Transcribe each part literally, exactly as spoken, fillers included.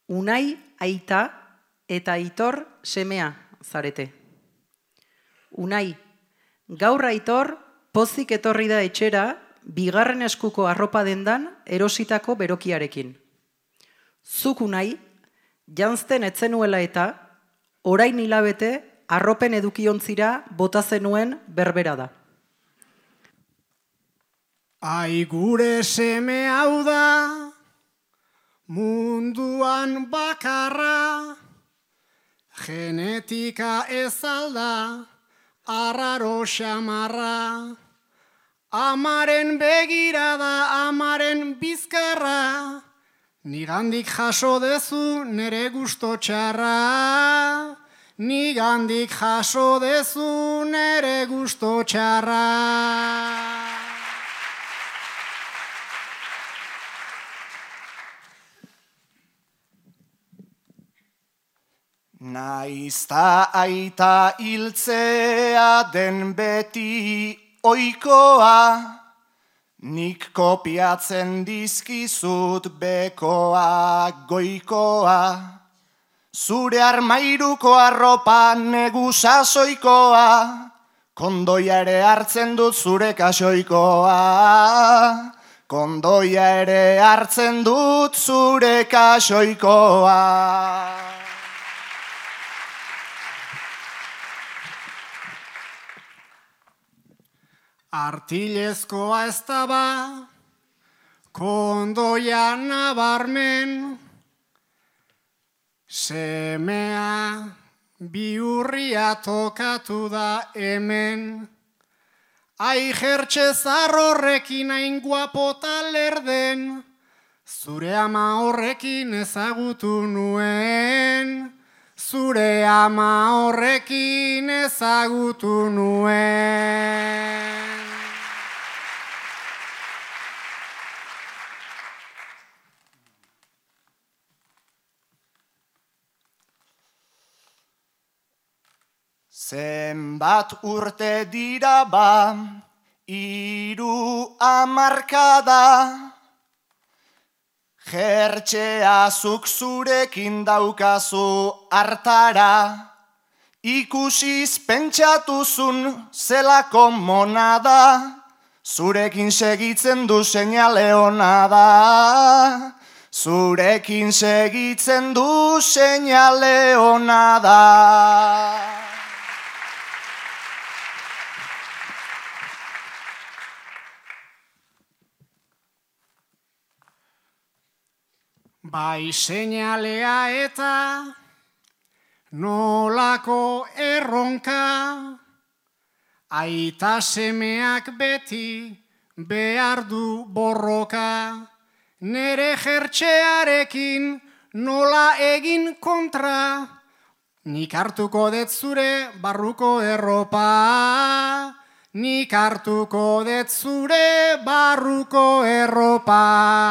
Unai aita eta Aitor semea zarete. Unai, gaur Aitor pozik etorri da etxera, bigarren eskuko arropa dendan erositako berokiarekin. Zuk Unai, janzten etzenuela eta, orain hilabete arropen edukiontzira bota zenuen berbera da. Ai gure seme hau da, munduan bakarra, genetika ez alda, arraro xamarra, amaren begirada, amaren bizkarra, nigandik jaso dezu nere gusto txarra, nigandik jaso dezu nere gusto txarra. Naizta aita hiltzea den beti oikoa, nik kopiatzen dizkizut bekoa goikoa. Zure armairuko arropa negu sasoikoa, kondoia ere hartzen dut zure kasoikoa. Kondoia ere hartzen dut zure kasoikoa. Artilezkoa ez da ba, kondoia nabarmen, semea bihurria tokatu da hemen. Ai jertxe zarrorrekin hain guapota lerden, zure ama horrekin ezagutu nuen, zure ama horrekin ezagutu nuen. Zenbat urte dira ba, hiru hamarkada, jertxea zuk zurekin daukazu hartara, ikusiz pentsatuzun zelako monada, zurekin segitzen du seinale ona da, zurekin segitzen du seinale ona da. Bai seinalea eta nolako erronka, aita semeak beti behar du borroka, nere jertxearekin nola egin kontra, nik hartuko det zure barruko erropa, nik hartuko det zure barruko erropa.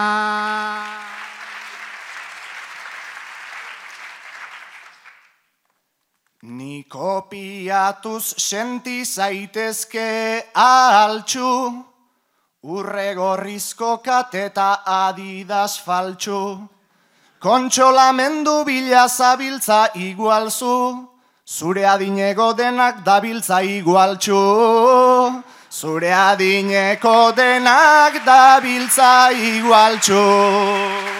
Ni kopiatuz senti zaitezke altxu, urre gorrizko kateta Adidas faltxu. Kontsolamendu bila zabiltza igualzu, zure adineko denak dabiltza igualtxu. Zure adineko denak dabiltza igualtxu.